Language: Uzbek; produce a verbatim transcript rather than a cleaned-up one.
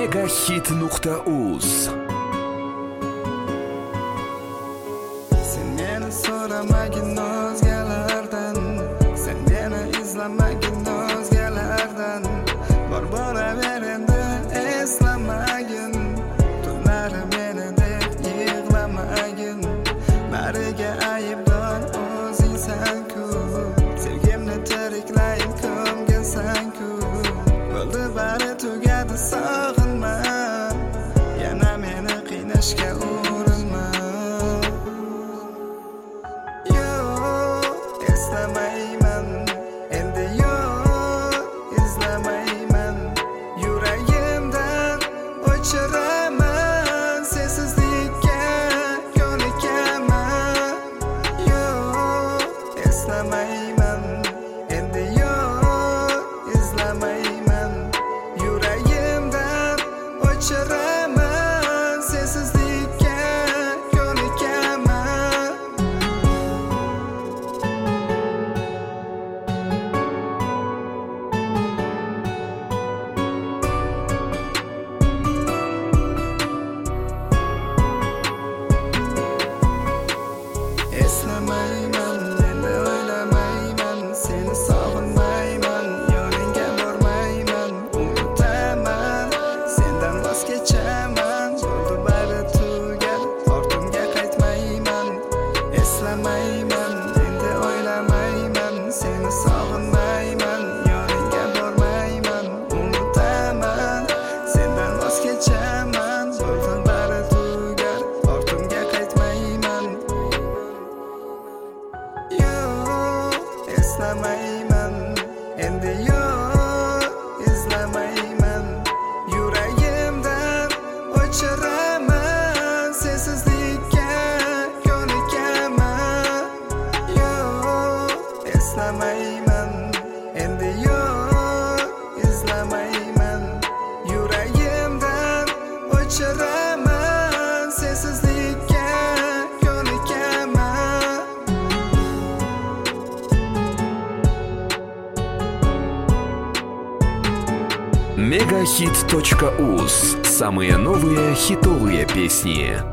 Megahit nuqta uz. Sen meni so'ramagin o'zgalardan, sen meni izlamagin o'zgalardan. Bor boraver endi eslamagin, tunlari meni deb yig'lamagin. Bariga aybdor o'zingsan-ku, sevgimni tiriklayin ko'mginsan-ku. Bo'ldi bari tugadi, sog'inma, yana meni qiynashga urinma. Yo'q, eslamayman, endi yo'q, izlamayman. Yuragimdan o'chiraman, sensizlikka ko'nikaman. Yo'q, eslamayman, endi yo'q, izlamayman. Yuragimdan o'chiraman, sensizlikka ko'nikaman. Eslamayman, endi o'ylamayman, seni sog'inmayman, yoningga bormayman, unutaman, sendan voz kechaman. Bo'ldi bari tugal, ortimga qaytmayman. Eslamayman, endi o'ylamayman, seni sog'inmayman, yoningga bormayman, unutaman, sendan voz kechaman. Bo'ldi bari tugal, ortimga qaytmayman. Yo'q, eslamayman, endi yo'q, izlamayman. Yuragimdan o'chiraman, sensizlikka ko'nikaman. Yo'q, eslamayman, endi yo'q, izlamayman. Yuragimdan o'chiraman, sensizlikka ko'nikaman. Megahit точка уз. Самые новые хитовые песни.